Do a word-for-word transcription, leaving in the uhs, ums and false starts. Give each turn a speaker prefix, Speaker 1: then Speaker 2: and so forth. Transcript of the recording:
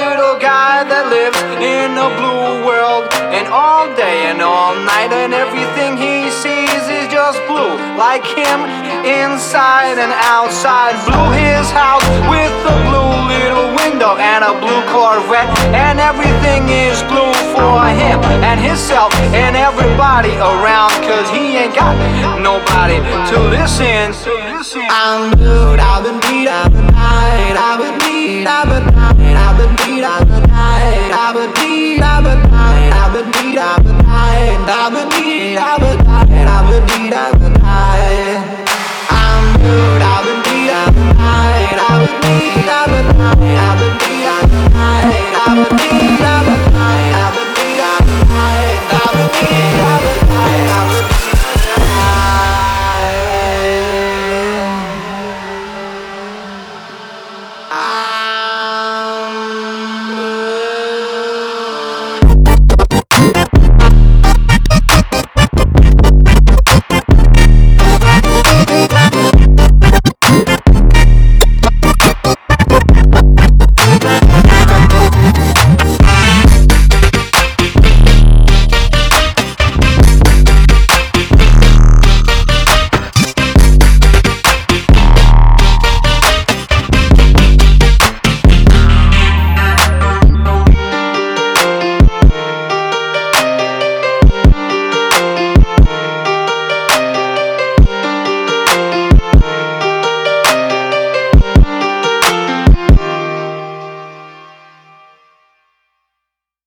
Speaker 1: little guy that lives in a blue world, and all day and all night, and everything he sees is just blue, like him inside and outside. Blue his house with a blue little window and a blue Corvette, and everything is blue for him and himself and everybody around, cause he ain't got nobody to listen.
Speaker 2: I'm blue, I've been beat, I've been high, I've been beat, I've been